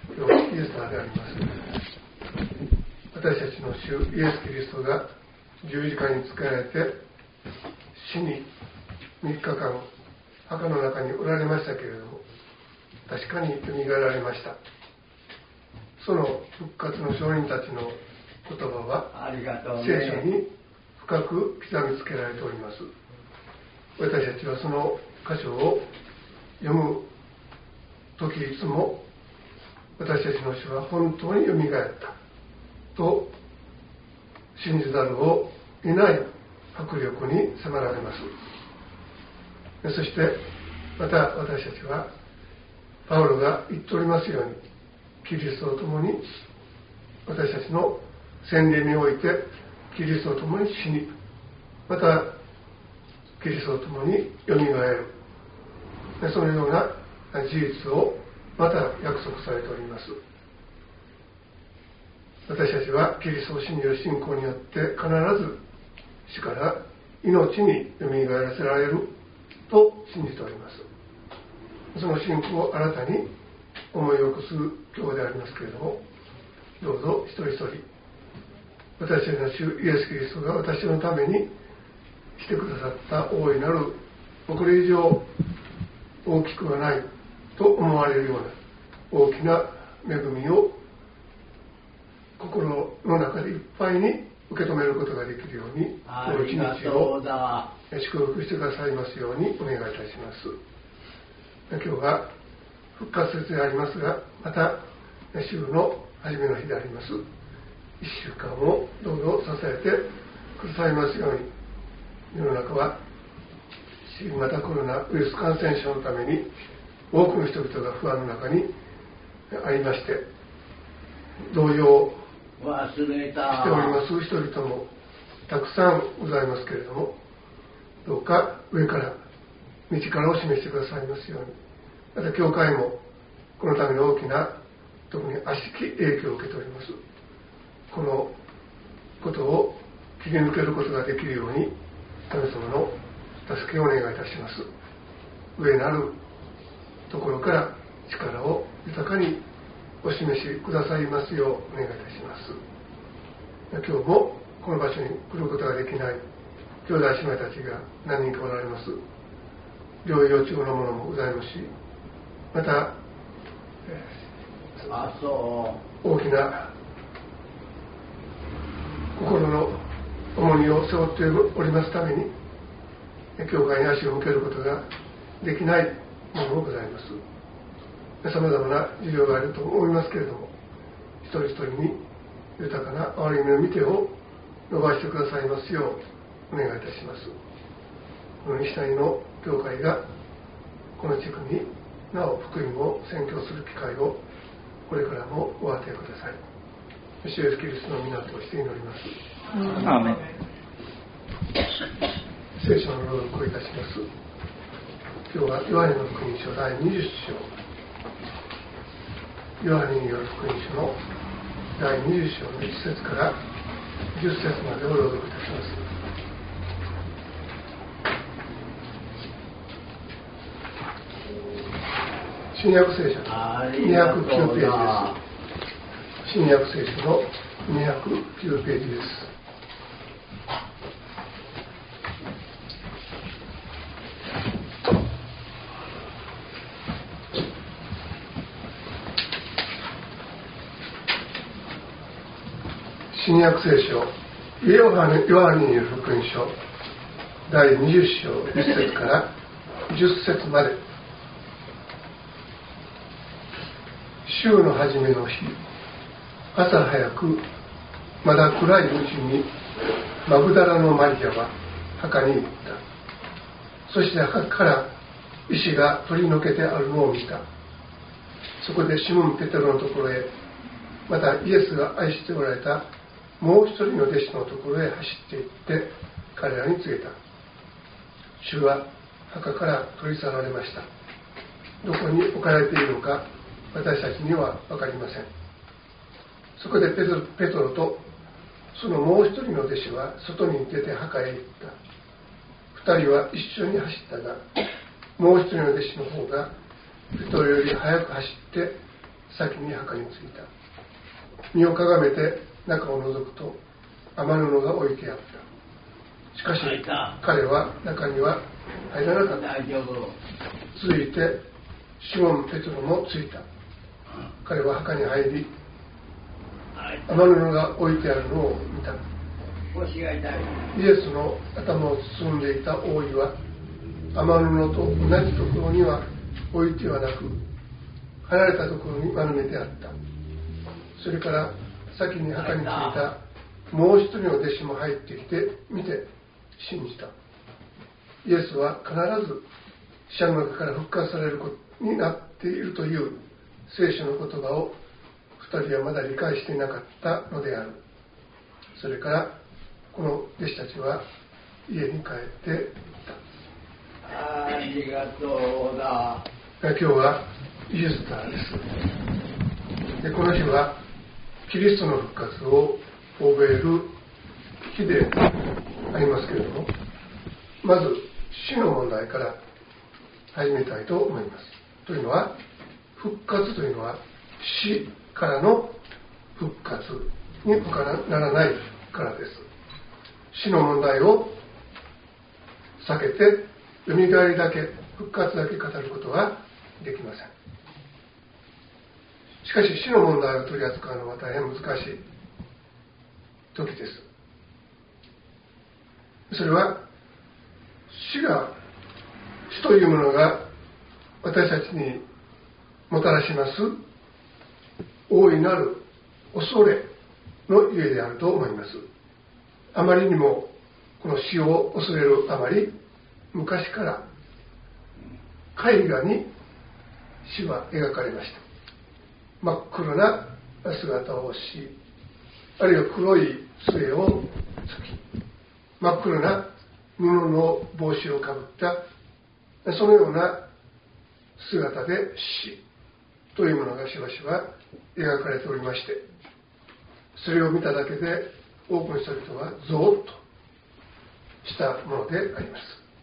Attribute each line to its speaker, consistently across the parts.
Speaker 1: イエス様であります。私たちの主イエス・キリストが十字架につけられて死に3日間墓の中におられましたけれども、確かによみがえられました。その復活の証人たちの言葉は聖書に深く刻みつけられております。私たちはその箇所を読む時いつも、私たちの主は本当によみがえったと信じざるを得ない迫力に迫られます。そしてまた私たちはパウロが言っておりますように、キリストと共に私たちの洗礼においてキリストと共に死に、またキリストと共によみがえる、そのような事実をまた約束されております。私たちはキリストを信じる信仰によって必ず死から命によみがえらせられると信じております。その信仰を新たに思い起こす今日でありますけれども、どうぞ一人一人、私たちの主イエス・キリストが私のためにしてくださった大いなる、これ以上大きくはないと思われるような大きな恵みを心の中でいっぱいに受け止めることができるように、今日一日を祝福してくださいますようにお願いいたします。今日は復活節でありますが、また週の初めの日であります。1週間をどうぞ支えてくださいますように。世の中は新型コロナウイルス感染症のために多くの人々が不安の中にありまして、動揺しております人々もたくさんございますけれども、どうか上から道からを示してくださいますように。また教会もこのための大きな、特に悪しき影響を受けております。このことを切り抜けることができるように神様の助けをお願いいたします。上なるところから力を豊かにお示しくださいますようお願いいたします。今日もこの場所に来ることができない兄弟姉妹たちが何人かおられます。療養中のものもございますし、また、大きな心の重荷を背負っておりますために、教会に足を向けることができないものもございます。さまざまな事情があると思いますけれども、一人一人に豊かな憐れみの御手を伸ばしてくださいますようお願いいたします。この西谷の教会がこの地区になお福音を宣教する機会をこれからもお与えください。主イエスキリストの皆として祈ります。
Speaker 2: アーメン。
Speaker 1: 聖書の朗読をいたします。今日はヨハネの福音書第20章、ヨハネによる福音書の第20章の1節から10節までを朗読いたします。新約聖書209ページです。新約聖書の209ページです。新約聖書ヨハネによる福音書第20章1節から10節まで。週の初めの日、朝早くまだ暗いうちにマグダラのマリアは墓に行った。そして墓から石が取り除けてあるのを見た。そこでシモン・ペテロのところへ、またイエスが愛しておられたもう一人の弟子のところへ走って行って彼らに告げた。主は墓から取り去られました。どこに置かれているのか私たちには分かりません。そこでペトロとそのもう一人の弟子は外に出て墓へ行った。二人は一緒に走ったが、もう一人の弟子の方がペトロより早く走って先に墓に着いた。身をかがめて中を覗くと雨布が置いてあった。しかし彼は中には入らなかった。続いてシモン・ペトロも着いた。彼は墓に入り雨布が置いてあるのを見た。イエスの頭を包んでいた覆いは雨布と同じところには置いてはなく、離れたところに丸めてあった。それから先に墓に着いたもう一人の弟子も入ってきて見て信じた。イエスは必ず死者の中から復活されることになっているという聖書の言葉を二人はまだ理解していなかったのである。それからこの弟子たちは家に帰っていった。
Speaker 2: ありがとうだ。
Speaker 1: 今日はイースターです。でこの日はキリストの復活を覚える日でありますけれども、まず死の問題から始めたいと思います。というのは、復活というのは死からの復活に他ならないからです。死の問題を避けてよみがえりだけ、復活だけ語ることはできません。しかし死の問題を取り扱うのは大変難しい時です。それは死というものが私たちにもたらします大いなる恐れのゆえであると思います。あまりにもこの死を恐れるあまり、昔から絵画に死は描かれました。真っ黒な姿をし、あるいは黒い杖をつき、真っ黒な布の帽子をかぶったそのような姿で死というものがしばしば描かれておりまして、それを見ただけで多くの人々はゾーッとしたものであります。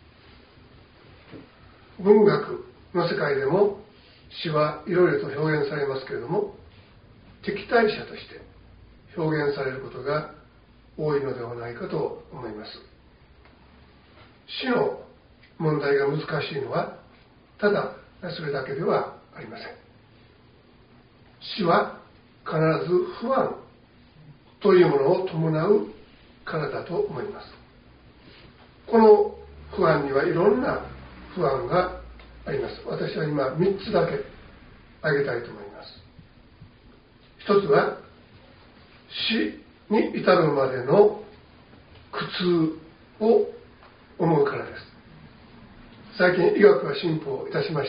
Speaker 1: 文学の世界でも死はいろいろと表現されますけれども、敵対者として表現されることが多いのではないかと思います。死の問題が難しいのはただそれだけではありません。死は必ず不安というものを伴うからだと思います。この不安にはいろんな不安があります。私は今3つだけ挙げたいと思います。一つは死に至るまでの苦痛を思うからです。最近医学が進歩いたしまして、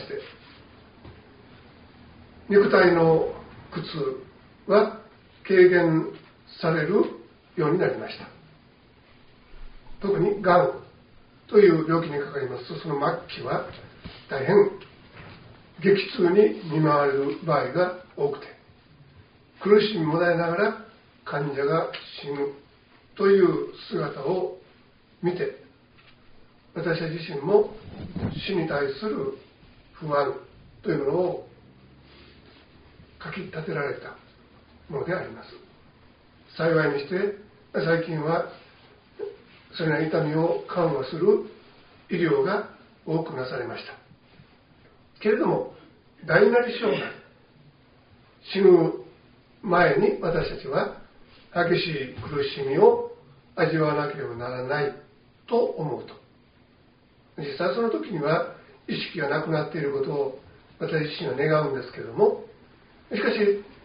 Speaker 1: 肉体の苦痛は軽減されるようになりました。特にがんという病気にかかりますと、その末期は大変激痛に見舞われる場合が多くて、苦しみもらいながら患者が死ぬという姿を見て、私自身も死に対する不安というものをかき立てられたものであります。幸いにして最近はそれら痛みを緩和する医療が多くなされました。けれども大なり小なり、死ぬ前に私たちは激しい苦しみを味わわなければならないと思うと、実際その時には意識がなくなっていることを私自身は願うんですけれども、しかし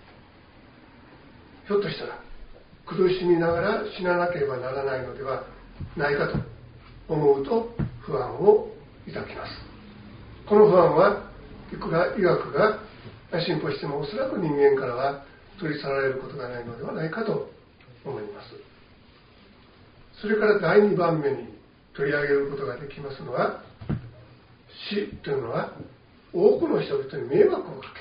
Speaker 1: ひょっとしたら苦しみながら死ななければならないのではないかと思うと不安を抱きます。この不安はいくら医学が進歩してもおそらく人間からは取り去られることがないのではないかと思います。それから第2番目に取り上げることができますのは、死というのは多くの人々に迷惑をか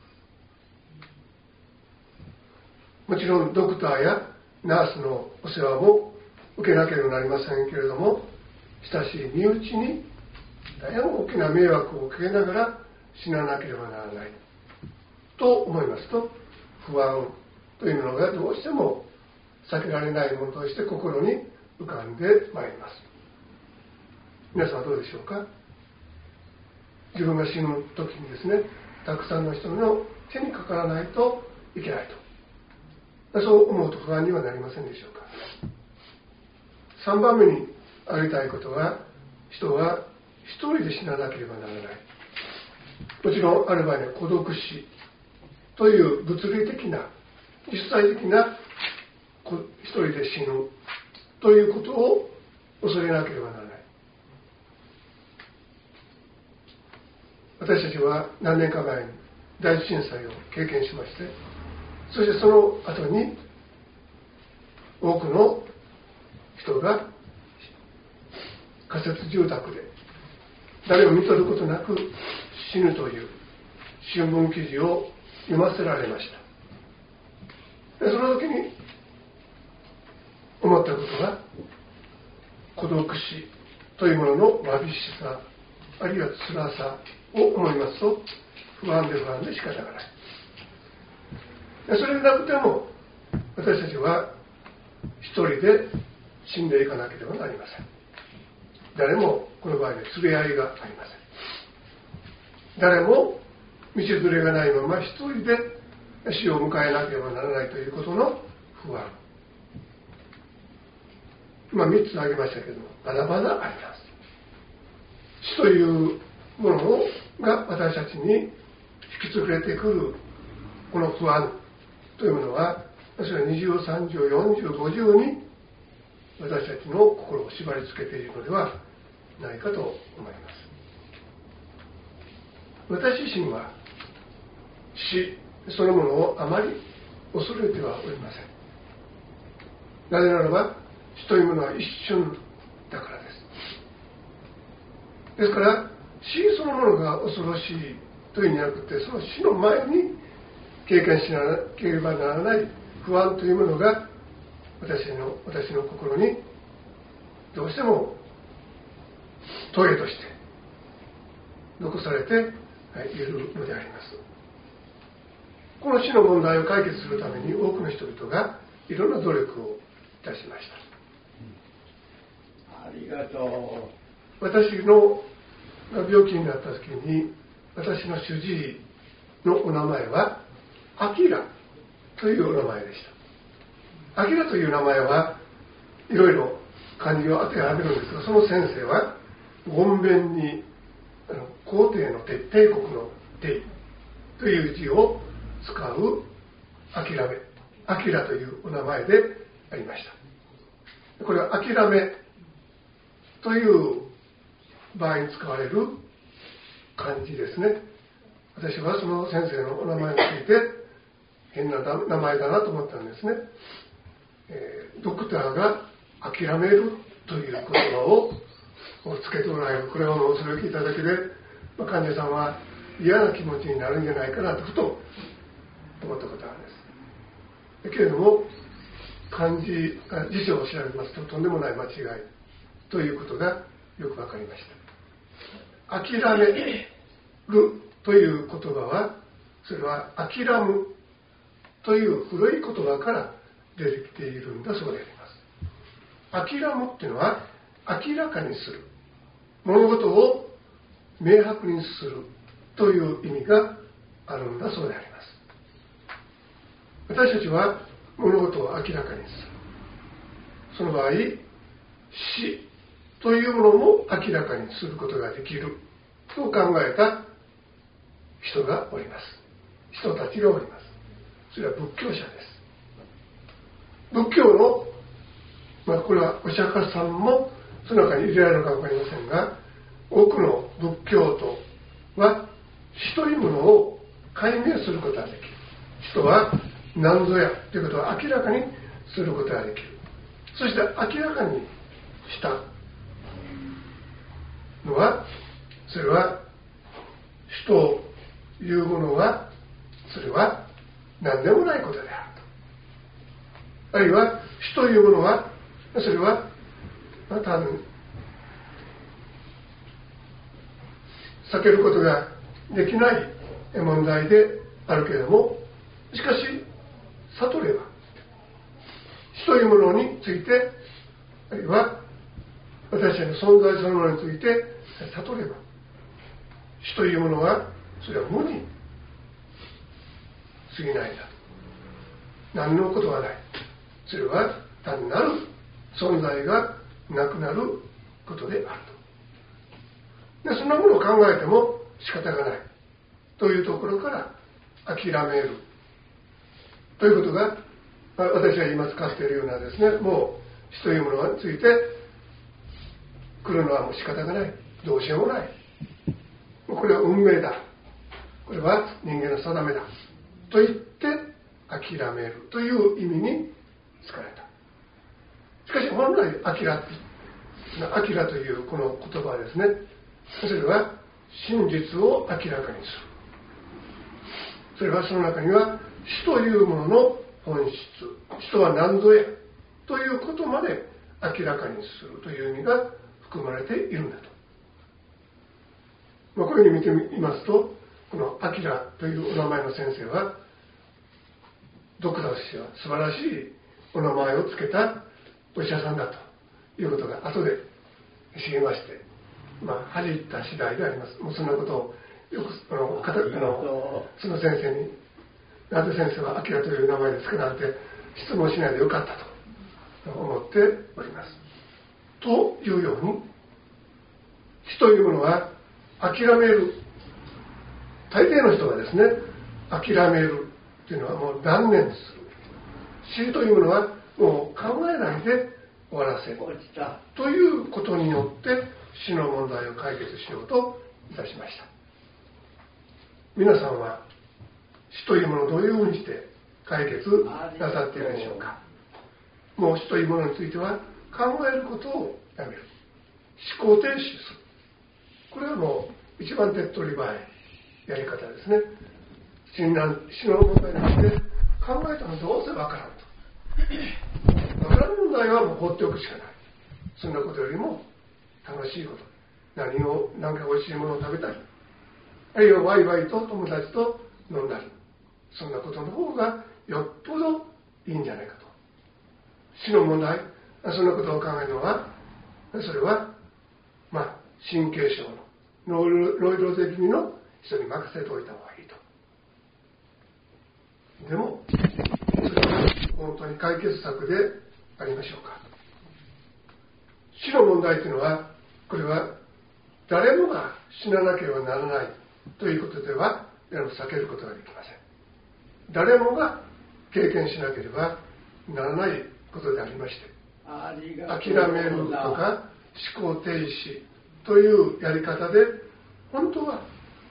Speaker 1: ける。もちろんドクターやナースのお世話も受けなければなりませんけれども、親しい身内に大変大きな迷惑をかけながら死ななければならない。 と思いますと、不安というものがどうしても避けられないものとして心に浮かんでまいります。皆さんはどうでしょうか。自分が死ぬ時にですね、たくさんの人の手にかからないといけないと、そう思うと不安にはなりませんでしょうか。3番目にありたいことは、人は一人で死ななければならない。もちろんある場合には孤独死という物理的な実際的な一人で死ぬということを恐れなければならない。私たちは何年か前に大震災を経験しまして、そしてその後に多くの人が仮設住宅で誰を見とることなく死ぬという新聞記事を読ませられました。でその時に思ったことが、孤独死というもののわびしさ、あるいは辛さを思いますと、不安で仕方がない。それでなくても私たちは一人で死んでいかなければなりません。誰もこの場合で連れ合いがありません。誰も道連れがないまま一人で死を迎えなければならないということの不安。今3つ挙げましたけども、まだまだあります。死というものが私たちに引き連れてくるこの不安というものは、それは20、30、40、50に私たちの心を縛り付けているのではないかと思います。私自身は死そのものをあまり恐れてはおりません。なぜならば死というものは一瞬だからです。ですから死そのものが恐ろしいというんじゃなくて、その死の前に経験しなければならない不安というものが私の心にどうしてもトゲとして残されているのであります。この死の問題を解決するために多くの人々がいろんな努力をいたしました。
Speaker 2: ありがとう。
Speaker 1: 私の病気になった時に、私の主治医のお名前はアキラというお名前でした。アキラという名前はいろいろ漢字を当てはめるんですが、その先生は言弁に皇帝の帝国の帝という字を使うアキラというお名前でありました。これは諦めという場合に使われる漢字ですね。私はその先生のお名前を聞いて変な名前だなと思ったんですね。ドクターが諦めるという言葉をつけておられる。これはもうそれを聞いただけで、患者さんは嫌な気持ちになるんじゃないかなとふと思ったことがあるんです。けれども漢字辞書を調べますと、とんでもない間違いということがよく分かりました。諦めるという言葉は、それは諦むという古い言葉から出てきているんだそうであります。諦むっていうのは明らかにする、物事を明白にするという意味があるんだそうであります。私たちは物事を明らかにする、その場合死というものも明らかにすることができると考えた人がおります。人たちがおります。それは仏教者です。仏教の、これはお釈迦さんもその中に入れられるか分かりませんが、多くの仏教徒は死というものを解明することができる。人は何ぞやということを明らかにすることができる。そして明らかにしたのは、それは死というものは、それは何でもないことであると。あるいは死というものは、それはまた避けることができない問題であるけれども、しかし悟れば死というものについて、あるいは私たちの存在そのものについて悟れば、死というものはそれは無に過ぎないんだと。何のことはない。それは単なる存在がなくなることであると。でそんなものを考えても仕方がないというところから諦めるということが、私が今使っているようなですね、もう死というものについて来るのはもう仕方がない、どうしようもない、これは運命だ、これは人間の定めだと言って諦めるという意味に使われた。しかし本来アキラというこの言葉はですね、それは真実を明らかにする。それはその中には死というものの本質、死とは何ぞやということまで明らかにするという意味が含まれているんだと。こういうふうに見てみますと、このアキラというお名前の先生は、ドクター氏は素晴らしいお名前をつけたお医者さんだということが後で知りまして、恥じった次第であります。もうそんなことをよくその先生に、なぜ先生はアキラという名前ですかなんて質問しないでよかったと思っております。というように、死というものは諦める。大抵の人はですね、諦めるというのはもう断念する。死というものはもう考えないで終わらせるということによって死の問題を解決しようといたしました。皆さんは死というものをどういうふうにして解決なさっているでしょうか。もう死というものについては考えることをやめる。思考停止する。これはもう一番手っ取り早いやり方ですね。死の問題について考えてもどうせわからんと。わからん問題はもう放っておくしかない。そんなことよりも楽しいこと。何か美味しいものを食べたり、あるいはワイワイと友達と飲んだり、そんなことの方がよっぽどいいんじゃないかと。死の問題、そんなことを考えるのは、それは神経症のノイローゼ気味の人に任せておいた方がいいと。でもそれは本当に解決策でありましょうか。死の問題というのは、これは誰もが死ななければならないということでは避けることができません。誰もが経験しなければならないことでありまして、諦めるとか思考停止というやり方で本当は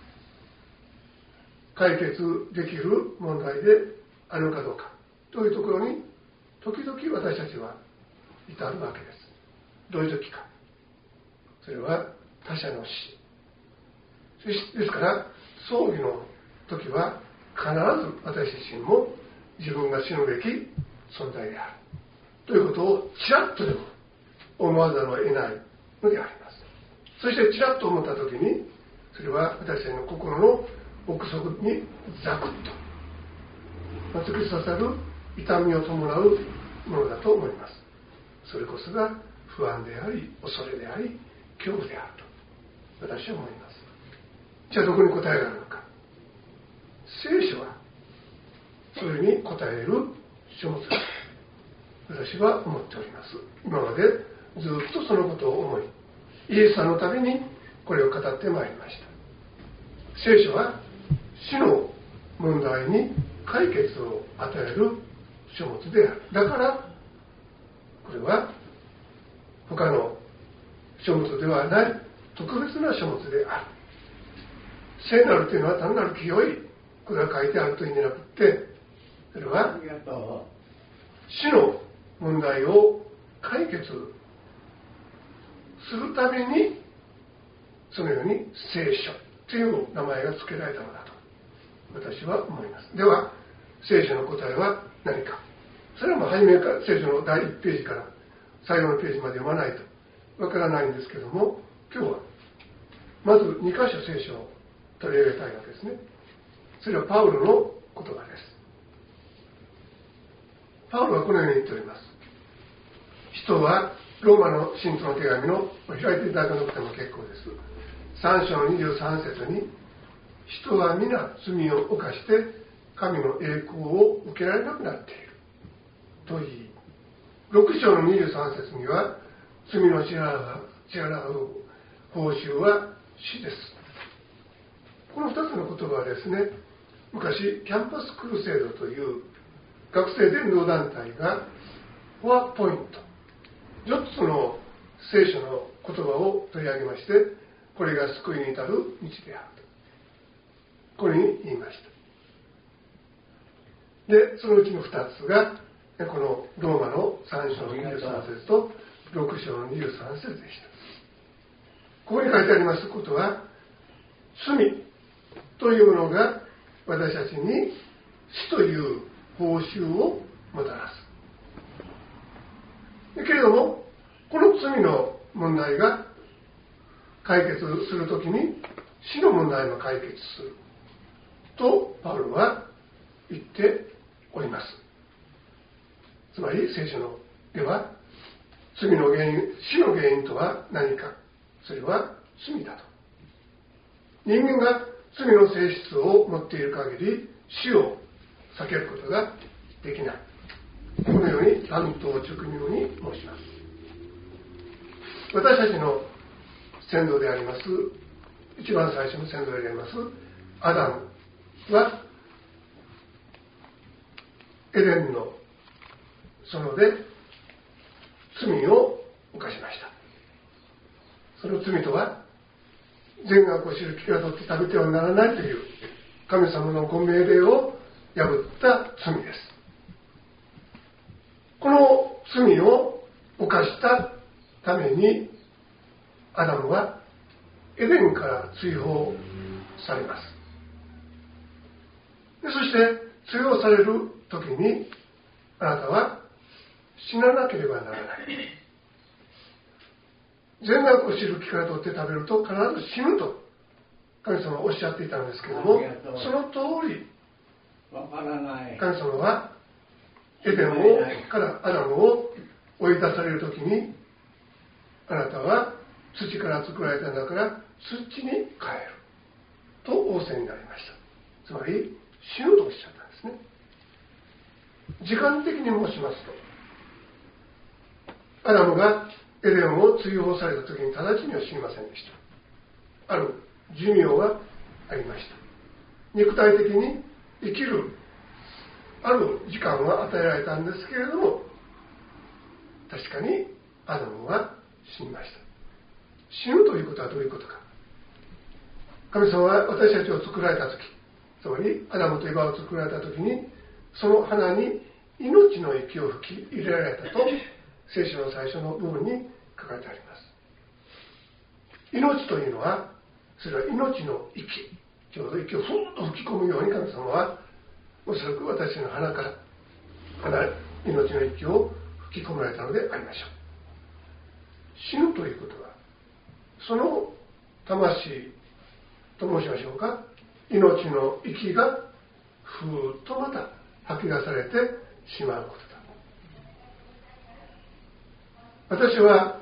Speaker 1: 解決できる問題であるかどうかというところに時々私たちは至るわけです。どういう時か。それは他者の死ですから、葬儀の時は必ず私自身も自分が死ぬべき存在であるということをちらっとでも思わざるを得ないのであります。そしてちらっと思った時に、それは私たちの心の奥底にザクッと突き刺さる痛みを伴うものだと思います。それこそが不安であり、恐れであり、恐怖であると私は思います。じゃあどこに答えがあるのか。聖書はそれに答える書物だと私は思っております。今までずっとそのことを思い、イエスさんのためにこれを語ってまいりました。聖書は死の問題に解決を与える書物である。だからこれは他の書物ではない特別な書物である。聖なるというのは単なる清いことが書いてあるという意味でなくて、それは死の問題を解決するためにそのように聖書という名前が付けられたのだと私は思います。では聖書の答えは何か。それはもう初めから聖書の第1ページから最後のページまで読まないとわからないんですけども、今日はまず2箇所聖書を取り上げたいわけですね。 それはパウロの言葉です。パウロはこのように言っております。人はローマの信徒の手紙の開いていただかなくても結構です。3章の23節に、人は皆罪を犯して神の栄光を受けられなくなっていると言い、6章の23節には、罪の支払う報酬は死です。この2つの言葉はですね、昔キャンパスクルセードという学生伝道団体がフォアポイント4つの聖書の言葉を取り上げまして、これが救いに至る道であるとこれに言いました。でそのうちの2つがこのローマの3章の23節と6章の23節でした。ここに書いてありますことは、罪というものが私たちに死という報酬をもたらす。けれども、この罪の問題が解決するときに死の問題も解決するとパウロは言っております。つまり聖書のでは、罪の原因、死の原因とは何か、それは罪だと。人間が罪の性質を持っている限り死を避けることができない。このように単刀直入に申します。私たちの先祖であります、一番最初の先祖でありますアダムはエデンの園で罪を犯しました。その罪とは、善悪を知る木から取って食べてはならないという神様のご命令を破った罪です。この罪を犯したためにアダムはエデンから追放されます。でそして追放される時に、あなたは死ななければならない。善悪を知る木から取って食べると必ず死ぬと神様はおっしゃっていたんですけれども、その通り神様はエデンからアダムを追い出されるときに、あなたは土から作られたんだから土に帰ると仰せになりました。つまり死ぬとおっしゃったんですね。時間的に申しますと、アダムがエデンを追放された時に直ちには死にませんでした。ある寿命がありました。肉体的に生きるある時間は与えられたんですけれども、確かにアダムは死にました。死ぬということはどういうことか。神様は私たちを作られた時、つまりアダムとエバを作られた時に、その花に命の息を吹き入れられたと聖書の最初の部分に書かれてあります。命というのは、それは命の息、ちょうど息をふんと吹き込むように神様はおそらく私の鼻から命の息を吹き込まれたのでありましょう。死ぬということは、その魂と申しましょうか、命の息がふーっとまた吐き出されてしまうことだ。私は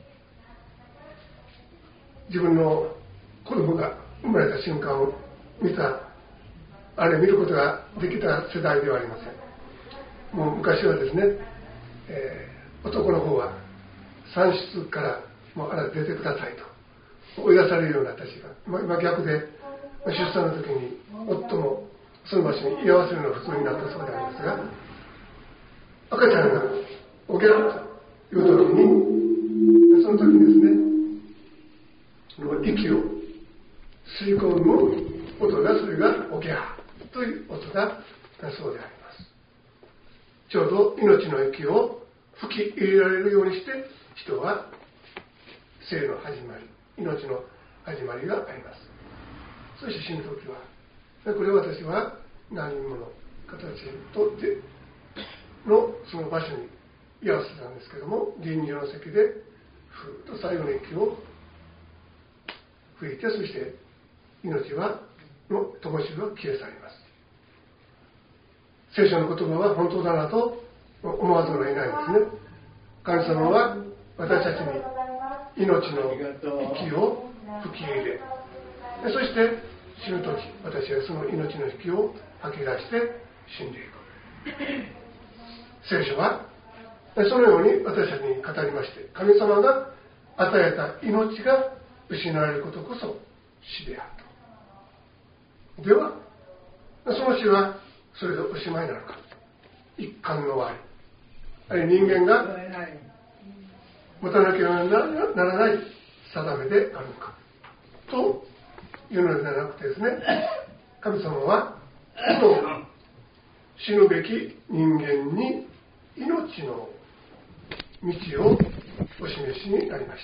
Speaker 1: 自分の子供が生まれた瞬間を見ることができた世代ではありません。もう昔はですね、男の方は産室からもうあなた出てくださいと追い出されるようになったしが、今逆で出産の時に夫もその場所に居合わせるのが普通になったそうでありますが、赤ちゃんが起きろという時に、その時にですね、息を吸い込む音が、それがおぎゃーという音がそうであります。ちょうど命の息を吹き入れられるようにして、人は生の始まり、命の始まりがあります。そして死ぬ時は、これを私は何者の形とってのその場所に居合わせたんですけども、臨時の席でふーっと最後の息を吹いて、そして命はの灯火は消え去ります。聖書の言葉は本当だなと思わざるを得ないですね。神様は私たちに命の息を吹き入れ、そして死ぬ時、私はその命の息を吐き出して死んでいく。聖書はそのように私たちに語りまして、神様が与えた命が失われることこそ死であると。ではその死はそれでおしまいなのか、一貫の終わり、あるいは人間が持たなければならない定めであるのかというのではなくてですね、神様はこの死ぬべき人間に命の道をお示しになりました。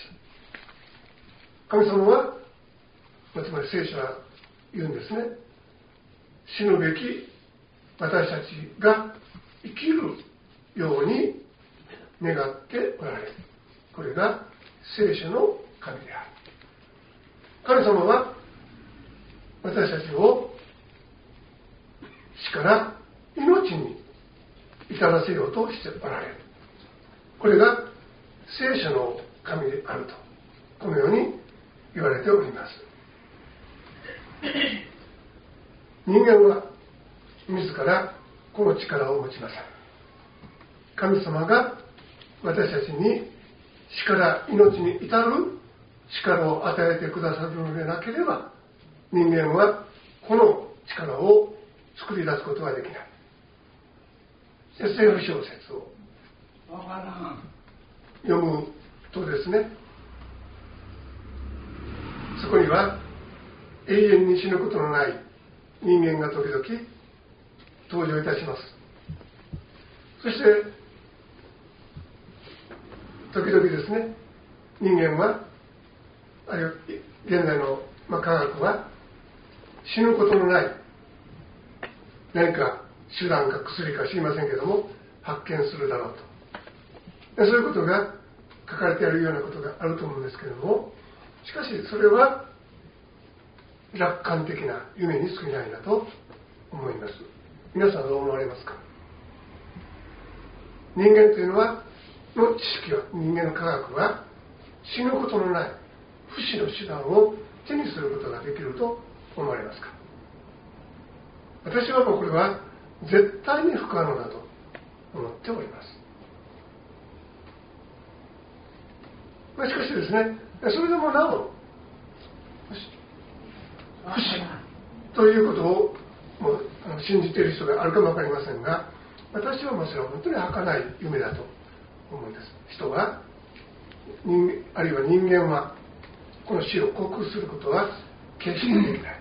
Speaker 1: 神様は、つまり聖書は言うんですね、死ぬべき私たちが生きるように願っておられる。これが聖書の神である。神様は私たちを死から命に至らせようとしておられる。これが聖書の神であると、このように言われております。人間は自らこの力を持ちません。神様が私たちに死から命に至る力を与えてくださるのでなければ、人間はこの力を作り出すことはできない。SF 小説を読むとですね、そこには永遠に死ぬことのない人間が時々登場いたします。そして時々ですね、人間はあるいは現在の科学は死ぬことのない何か手段か薬か知りませんけども発見するだろうと、そういうことが書かれているようなことがあると思うんですけれども、しかしそれは楽観的な夢に過ぎないなと思います。皆さんどう思われますか？人間というのはの知識は、人間の科学は死ぬことのない不死の手段を手にすることができると思われますか？私はもうこれは絶対に不可能だと思っております。しかしですね、それでもなお不死ということをもう信じている人があるかも分かりませんが、私はもうそれは本当に儚い夢だと思うんです。人はあるいは人間はこの死を克服することは決してできない。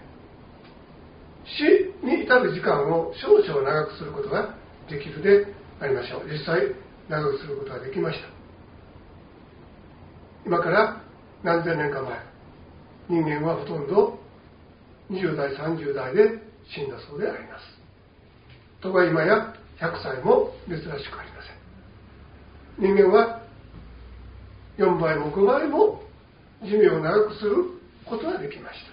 Speaker 1: 死に至る時間を少々長くすることができるでありましょう。実際長くすることができました。今から何千年か前、人間はほとんど20代30代で死んだそうであります。とは今や100歳も珍しくありません。人間は4倍も5倍も寿命を長くすることができました。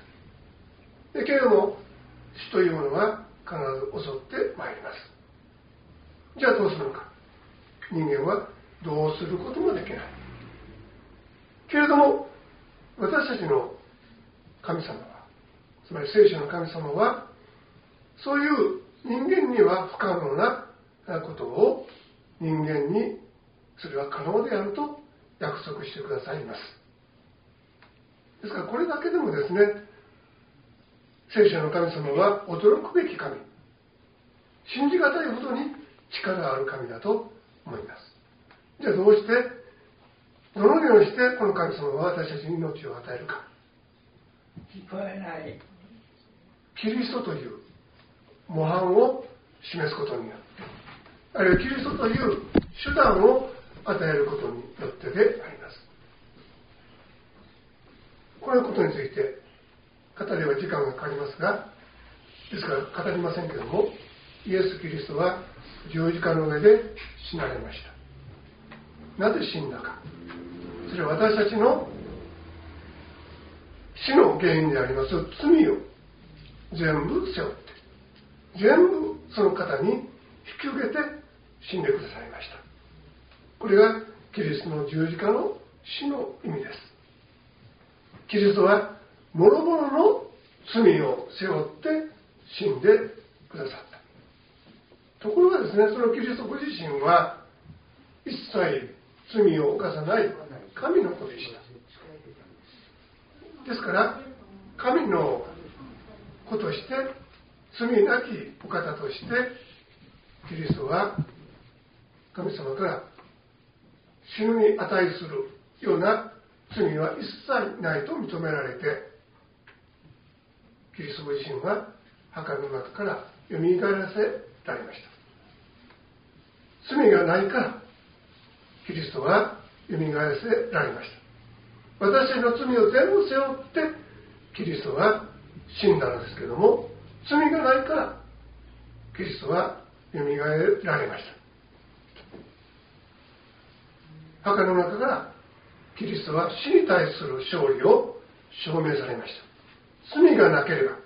Speaker 1: けれども死というものは必ず襲ってまいります。じゃあどうするのか。人間はどうすることもできない。けれども私たちの神様は、つまり聖書の神様は、そういう人間には不可能なことを人間にそれは可能であると約束してくださいます。ですからこれだけでもですね、聖書の神様は驚くべき神、信じがたいほどに力がある神だと思います。じゃあどうして、どのようにしてこの神様は私たちに命を与えるか。
Speaker 2: 聞こえない。
Speaker 1: キリストという模範を示すことによって、あるいはキリストという手段を与えることによってであります。このことについて語れば時間がかかりますが、ですから語りませんけれども、イエス・キリストは十字架の上で死なれました。なぜ死んだか。それは私たちの死の原因であります罪を全部背負って全部その方に引き受けて死んでくださいました。これがキリストの十字架の死の意味です。キリストは諸々の罪を背負って死んでくださった。ところがですね、そのキリストご自身は一切罪を犯さない神の子でした。ですから神の子として罪なきお方としてキリストは神様から死ぬに値するような罪は一切ないと認められて、キリストご自身は墓の中からよみがえらせられました。罪がないからキリストはよみがえらせられました。私たちの罪を全部背負ってキリストは死んだのですけれども、罪がないからキリストはよみがえられました。墓の中からキリストは死に対する勝利を証明されました。罪がなければ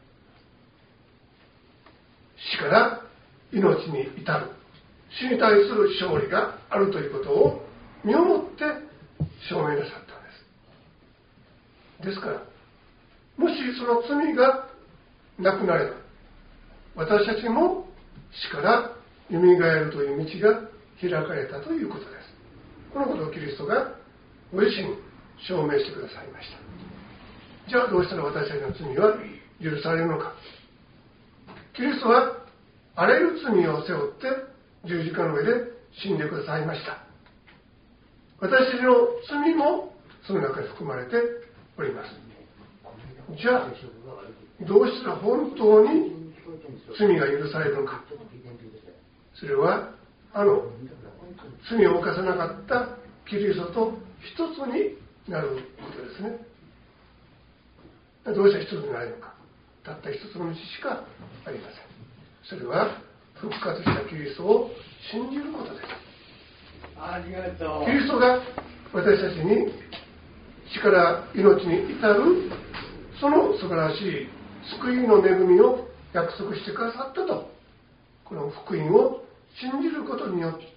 Speaker 1: 死から命に至る、死に対する勝利があるということを身をもって証明なさったんです。ですからもしその罪がなくなれば私たちも死からよみがえるという道が開かれたということです。このことをキリストがご自身証明してくださいました。じゃあどうしたら私たちの罪は許されるのか。キリストはあらゆる罪を背負って十字架の上で死んでくださいました。私たちの罪もその中に含まれております。じゃあどうしたら本当に罪が許されるのか。それは罪を犯さなかったキリストと一つになることですね。どうして一つになれるのか。たった一つの道しかありません。それは復活したキリストを信じることです。
Speaker 2: ありがとう。
Speaker 1: キリストが私たちに死から命に至るその素晴らしい救いの恵みを約束してくださったと、この福音を信じることによって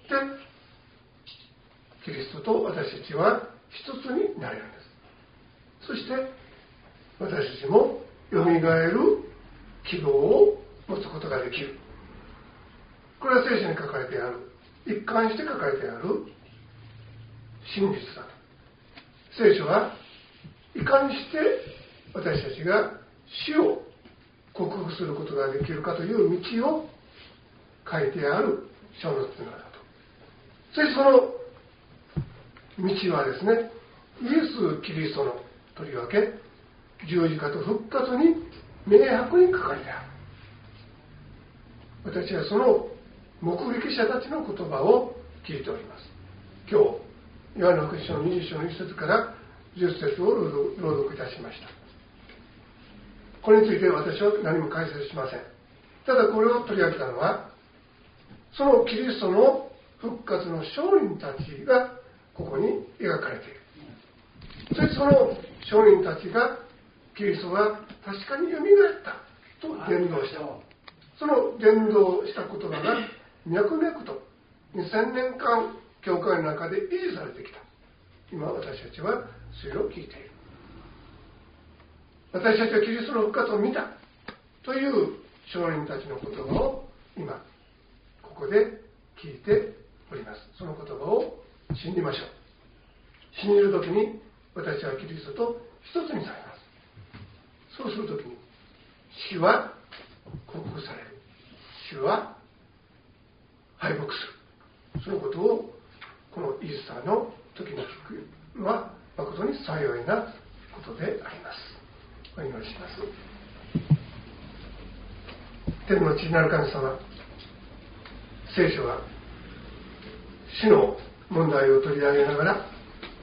Speaker 1: キリストと私たちは一つになれるんです。そして私たちもよみがえる希望を持つことができる。これは聖書に書かれてある、一貫して書かれてある真実だ。聖書はいかにして私たちが死を克服することができるかという道を書いてある書物なのだと。そしてその道はですね、イエス・キリストのとりわけ十字架と復活に明白に書かれてある。私はその目撃者たちの言葉を聞いております。今日ヨハネ福音書の20章の1節から10節を朗読いたしました。これについて私は何も解説しません。ただこれを取り上げたのは、そのキリストの復活の証人たちがここに描かれている。そしてその証人たちがキリストは確かによみがえったと伝道した。その伝道した言葉が脈々と2000年間教会の中で維持されてきた。今私たちはそれを聞いている。私たちはキリストの復活を見たという証人たちの言葉を今ここで聞いております。その言葉を信じましょう。信じるときに私はキリストと一つにされます。そうするときに死は克服される。死は敗北する。そのことをこのイースターの時に聞くのは誠に幸いなことであります。お祈りします。天の父なる神様、聖書は死の問題を取り上げながら、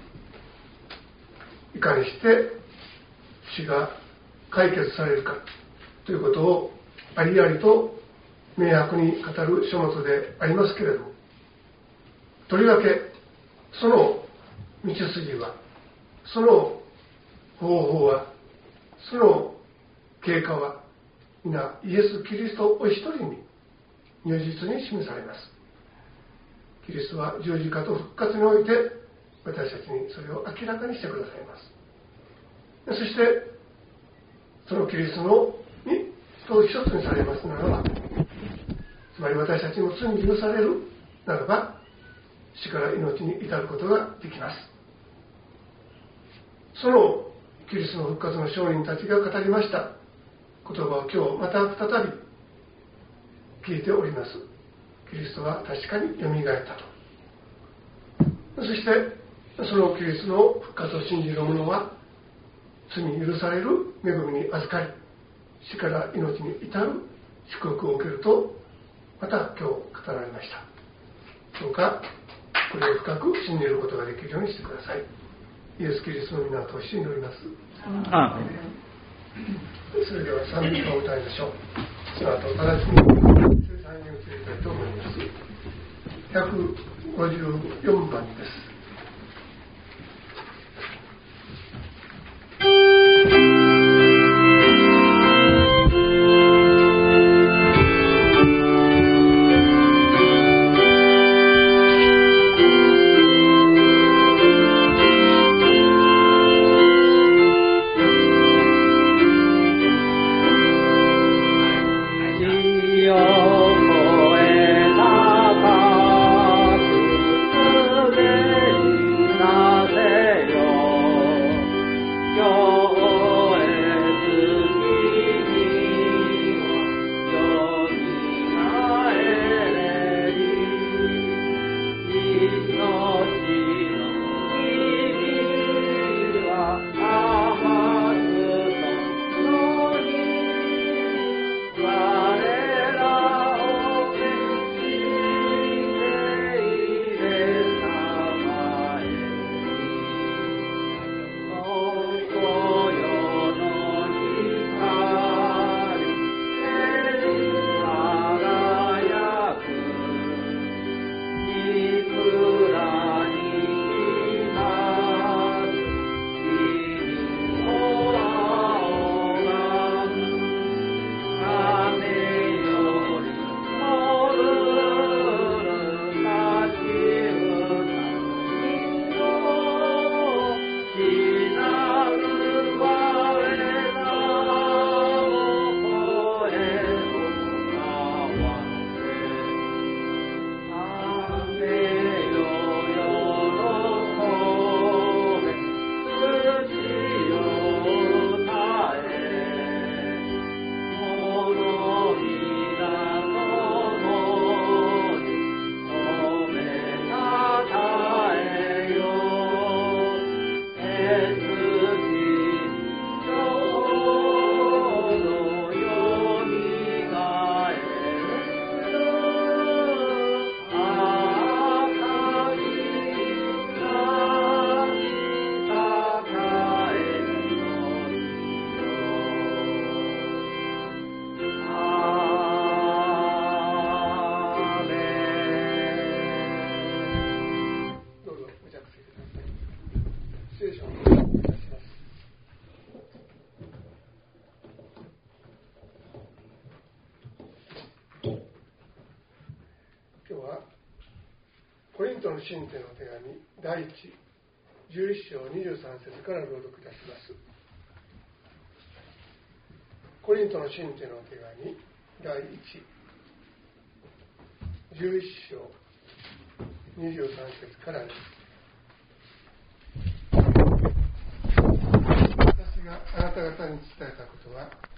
Speaker 1: いかにして死が解決されるかということをありありと明白に語る書物でありますけれども、とりわけその道筋は、その方法は、その経過は皆イエス・キリストお一人に如実に示されます。キリストは十字架と復活において私たちにそれを明らかにしてくださいます。そしてそのキリストに人を一つにされますならば、つまり私たちの罪に許されるならば、死から命に至ることができます。そのキリストの復活の証人たちが語りました言葉を今日また再び聞いております。キリストは確かによみがえったと。そしてそのキリストの復活を信じる者は罪に許される恵みに預かり、死から命に至る祝福を受けるとまた今日語られました。どうかこれを深く信じることができるようにしてください。イエス・キリストの皆を通して祈ります。それでは賛美歌を歌いましょう。その後直ちに生産に移りたいと思います。154番です。信徒の手紙第1、11章23節から朗読いたします。コリントの信徒の手紙第1、11章23節からです。私があなた方に伝えたことは